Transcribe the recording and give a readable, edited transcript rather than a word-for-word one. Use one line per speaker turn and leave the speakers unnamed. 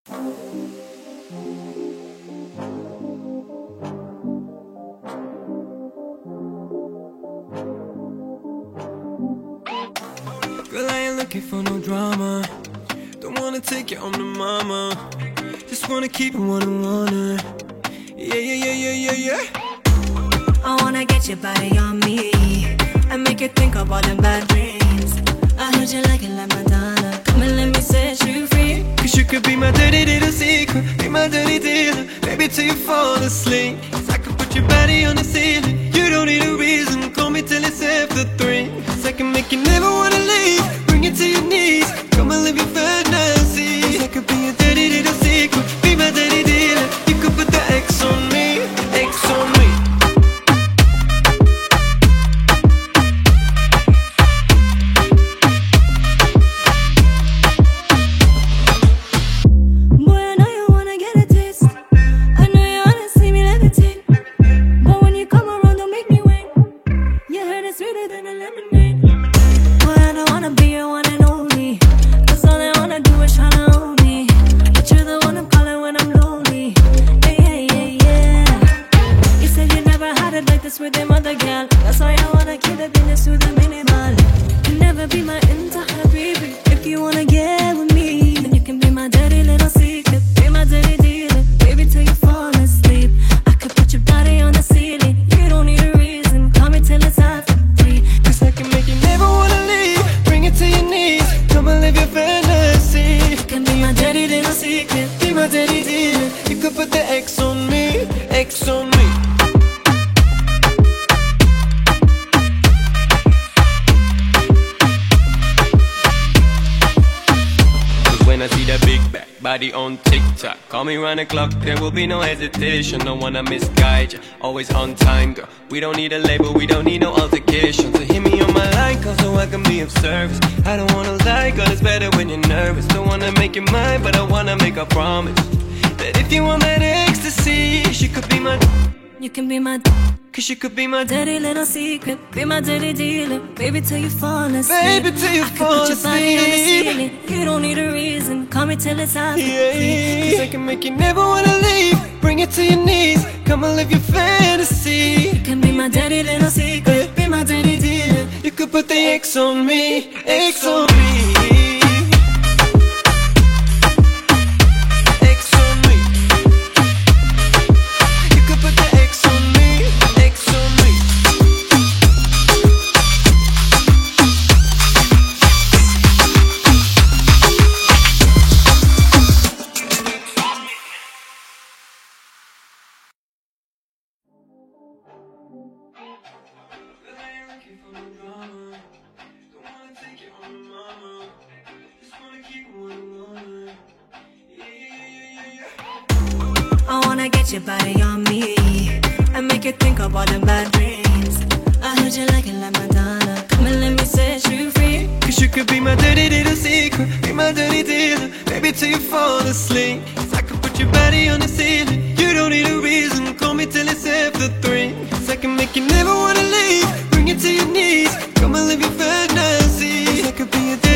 Girl, I ain't looking for no drama. Don't wanna take you on to mama. Just wanna keep it one-on-one. Yeah, yeah, yeah, yeah, yeah, yeah.
I wanna get your body on me and make you think of all them bad dreams. I heard you like it like Madonna. Come and let me set you free.
Cause you could be my dirty little secret, be my dirty dealer, baby, till you fall asleep. Cause I could put your body on the ceiling. You don't need a reason, call me till it's after 3. Cause I can make you never wanna leave, bring you to your knees. Come and live your fantasy. Cause I could be your dirty little secret, be my dirty dealer. You could put the X on me, X on me.
With them other gal, that's why I wanna keep the business to the minimal. You never be my entire baby. If you wanna get with me, then you can be my dirty little secret, be my dirty dealer, baby, till you fall asleep. I could put your body on the ceiling. You don't need a reason, call me till it's after 3.
Cause I can make you never wanna leave, bring it to your knees. Come and live your fantasy.
You can be my dirty little secret,
be my dirty dealer. You could put the X on me, X on me. When I see that big back body on TikTok, call me round the clock, there will be no hesitation. Don't wanna misguide you, always on time, girl. We don't need a label, we don't need no altercation. So hit me on my line, call so I can be of service. I don't wanna lie, girl, it's better when you're nervous. Don't wanna make you mine, but I wanna make a promise that if you want that ecstasy, she could be my.
you can be my.
Cause you could be my
dirty little secret, be my dirty dealer, baby, till you fall asleep.
Baby, till you fall asleep.
I could put your body on the ceiling. You don't need a reason, call me till it's after 3.
Cause I can make you never wanna leave, bring it to your knees. Come and live your fantasy.
You can be my dirty little secret, be my dirty dealer.
You could put the X on me, X on me.
I wanna get your body on me and make you think of all them bad dreams. I heard you like it like Madonna. Come and let me set you free.
Cause you could be my dirty little secret, be my dirty dealer, baby, till you fall asleep. Cause I could put your body on the ceiling. You don't need a reason, call me till it's after 3. Cause I can make you never wanna leave, bring you to your knees. Come and live your fantasy. Cause I could be a